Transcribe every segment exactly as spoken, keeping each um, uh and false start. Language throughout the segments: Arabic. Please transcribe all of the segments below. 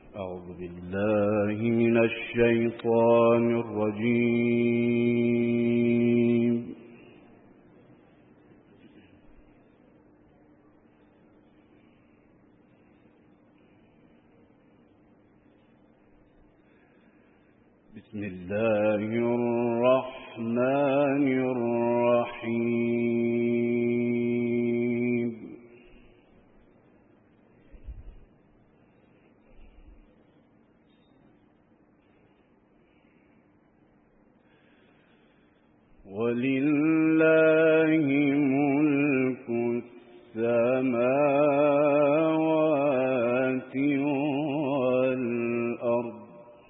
أعوذ بالله من الشيطان الرجيم. بسم الله الرحمن الرحيم. ولله ملك السماوات والأرض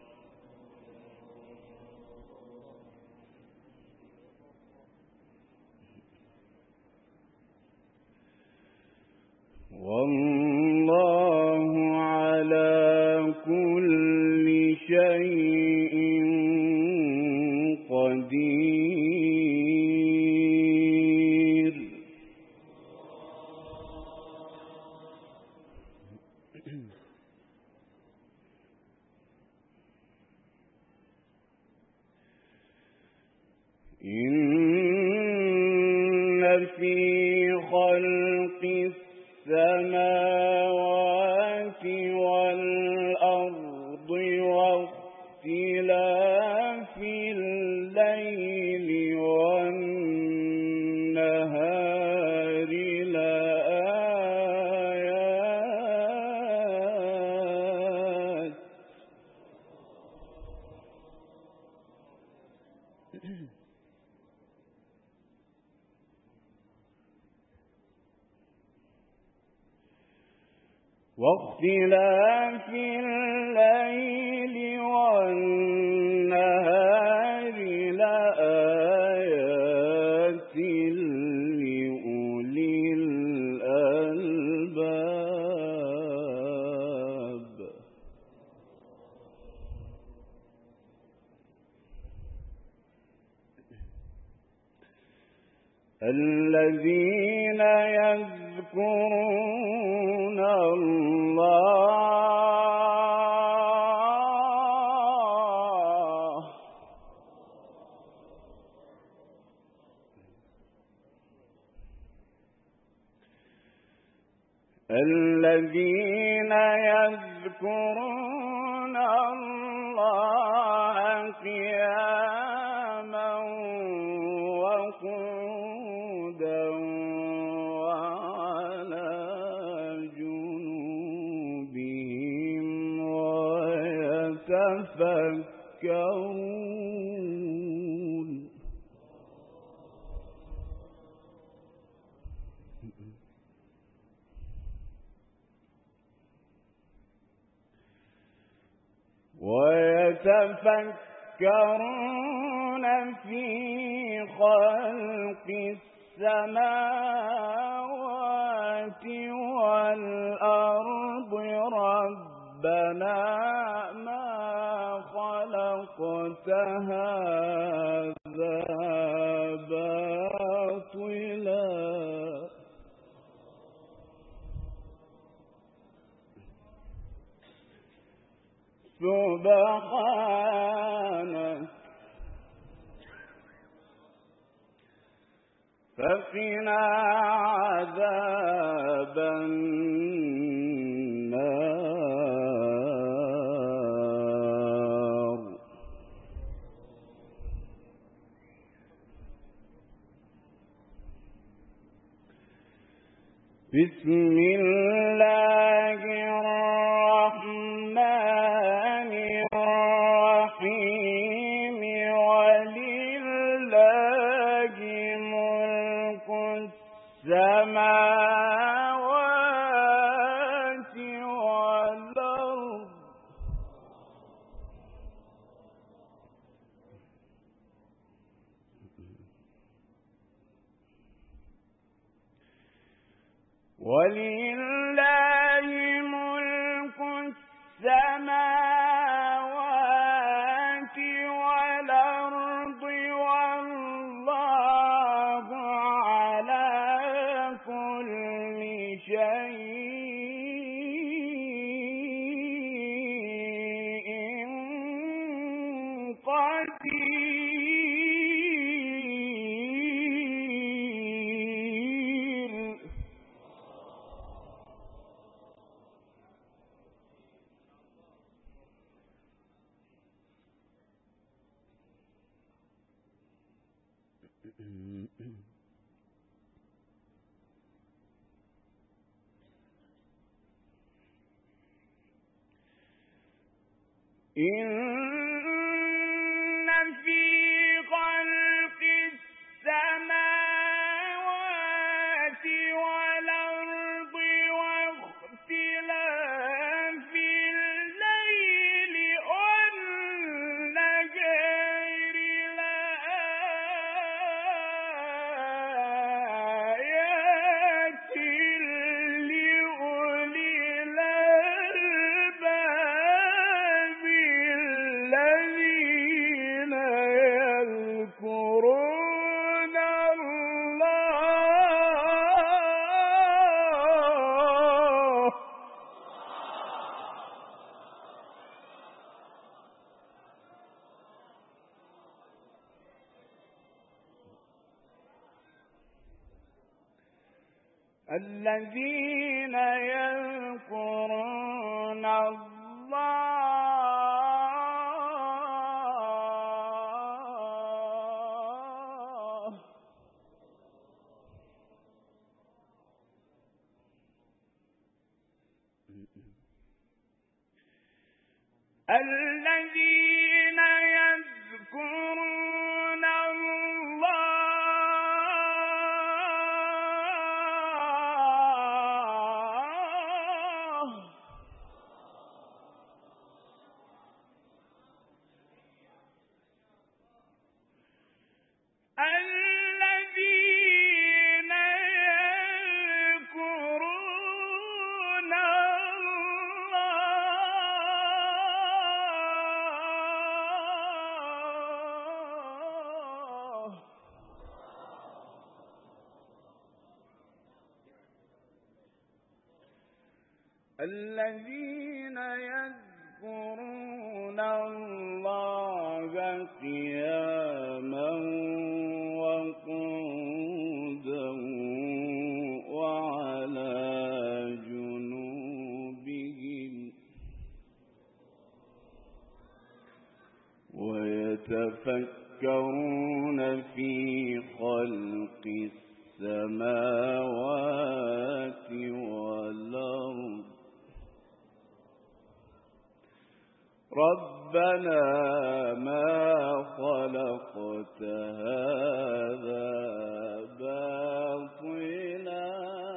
والله على كل شيء قدير. إن في خلق السماوات والأرض واختلاف الليل والنهار لآيات واختلاف الليل والنهار لآيات لأولي الألباب. الذين يذكرون الله الذين يذكرون الله قياما وقعودا وعلى جنوبهم ويتفكرون ويتفكرون في خلق السماوات والأرض ربنا ما خلقت هذا باطلا سبحانك فقنا عذاب النار. بسم الله الرحمن الرحيم. ولله ملك السماوات والأرض ولله ملك السماوات والأرض والله على كل شيء قدير. إن في خلق السماوات والأرض واختلاف الليل والنهار لآيات لأولي الألباب الذين يذكرون الله الذين يذكرون الله الذين يذكرون الله الذين يذكرون الله الذين يذكرون الله قياما وقعودا وعلى جنوبهم ويتفكرون في خلق السماوات والأرض ربنا ما خلقت هذا باطلا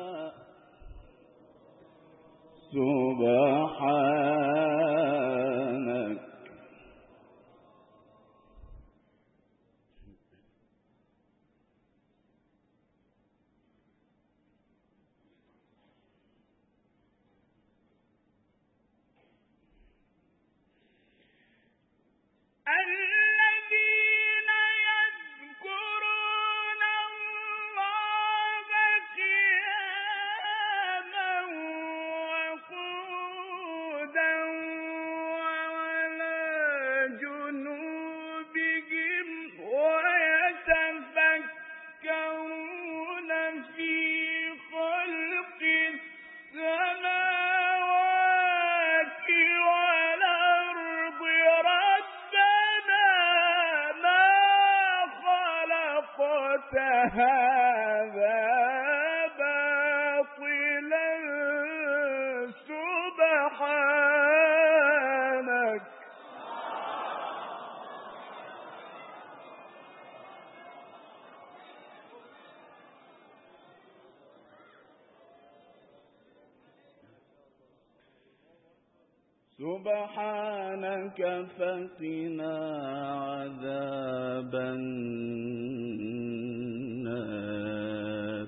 سبحانك الذين يذكرون الله قياما وقعودا وعلى جنوبهم ويتفكرون في خلق السماوات والأرض ربنا ما خلقت هذا باطلا سبحانك سبحانك فقنا عذاب النار.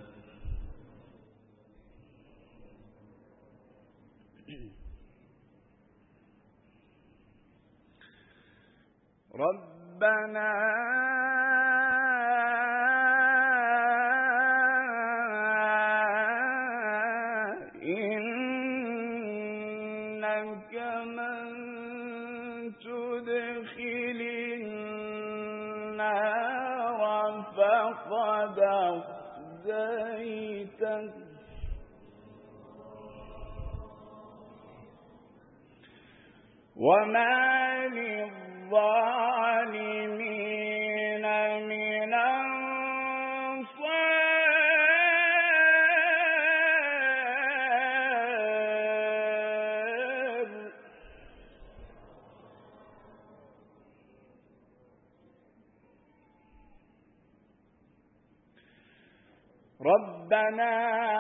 ربنا إنك من تدخل هديته وما للظالمين من أنصار ربنا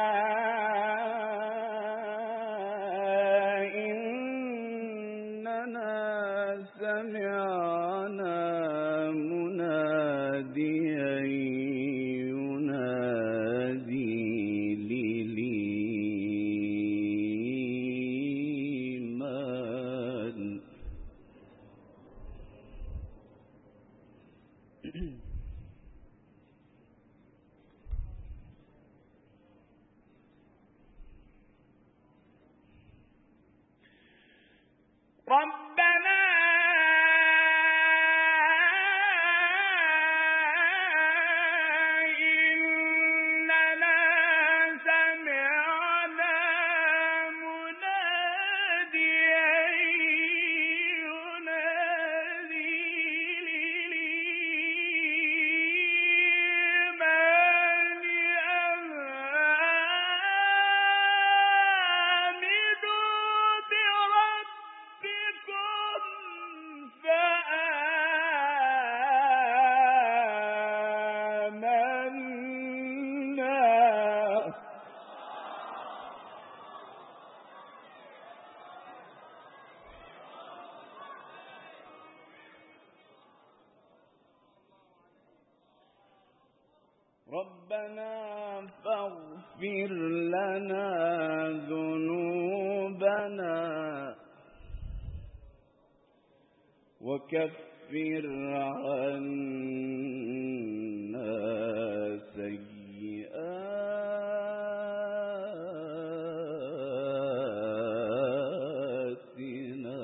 سمعنا مناديا ينادي للإيمان ربنا ربنا فاغفر لنا ذنوبنا وكفر عنا سيئاتنا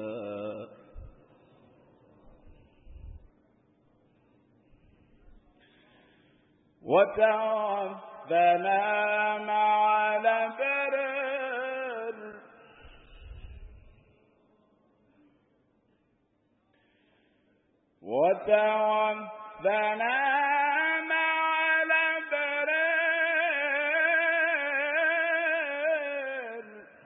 وتوفنا مع الأبرار وتوفنا مع الأبرار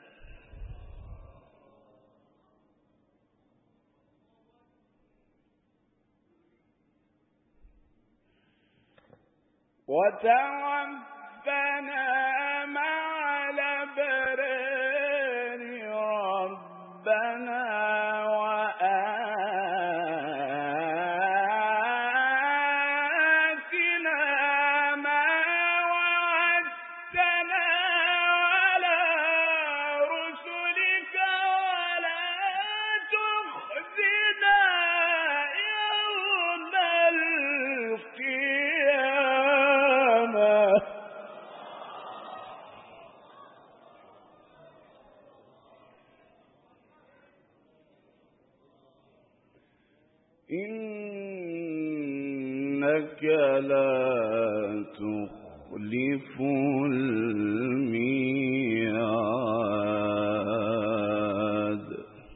وتوفنا مع الأبرار ربنا وآتنا ما وعدتنا على رسلك ولا تخزنا يوم القيامة إنك لا تخلف الميعاد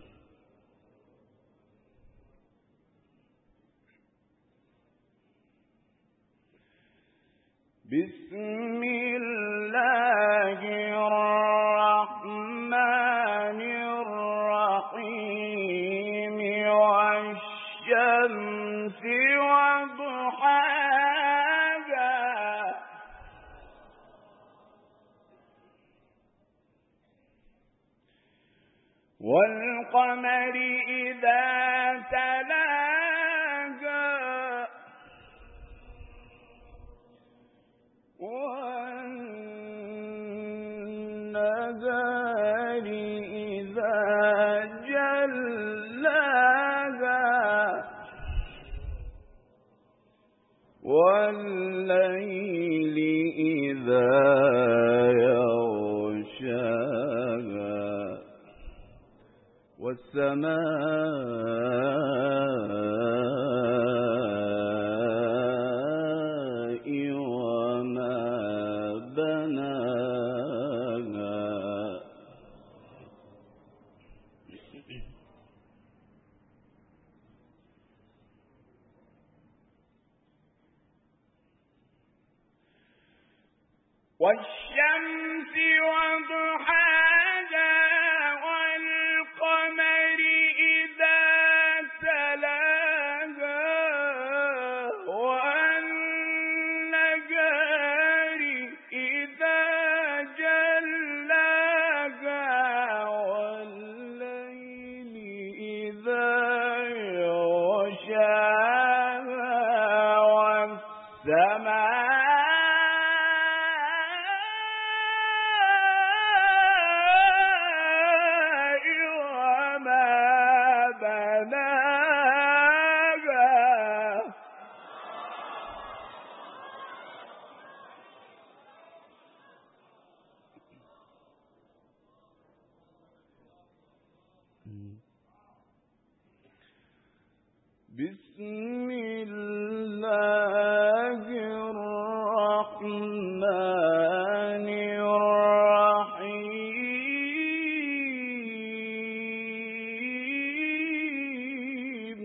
بسم الله الرحمن الرحيم والشمس وضحاها والقمر إذا تلاها والنهار إذا جلاها والليل إذا يغشاها والسماء وما والشمس وضحاها والقمر إذا تلاها والنهار إذا جلاها والليل إذا يغشاها والسماء بسم الله الرحمن الرحيم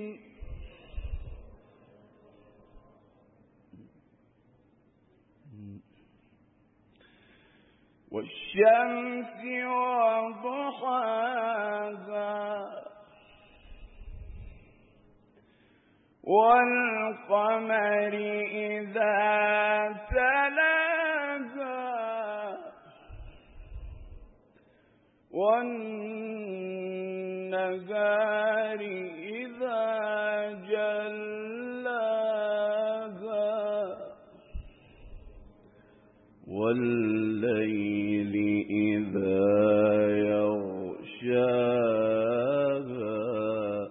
والشمس وضحاها والقمر إذا تلاها والنهار إذا جلاها والليل إذا يغشاها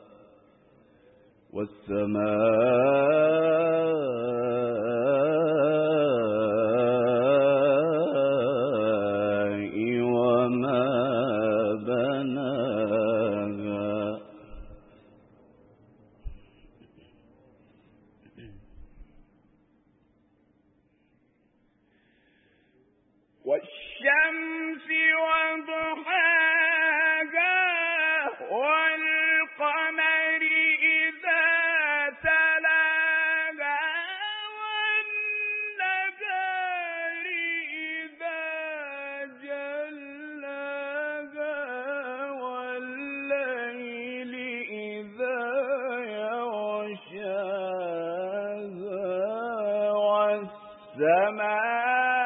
والسماء وما بناها والشمس وضحاها والقمر إذا تلاها والنهار إذا جلاها والليل إذا يغشاها والسماء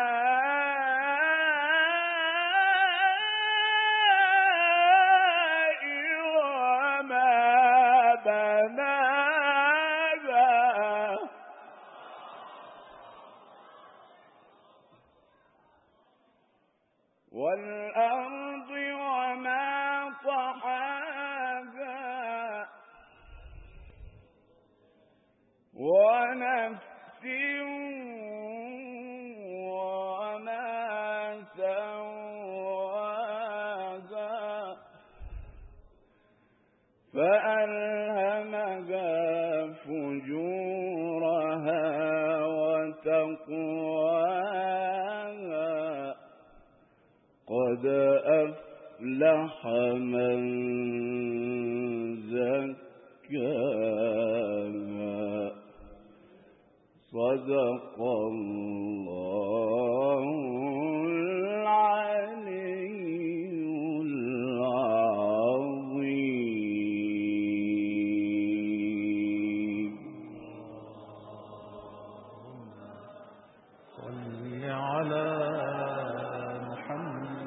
والأرض وما طحاها ونفس وما سواها فألهمها فجورها وتقواها قد أفلح من زكاها صدق الله العلي العظيم. صل على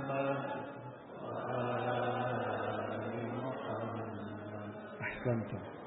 أحسنت.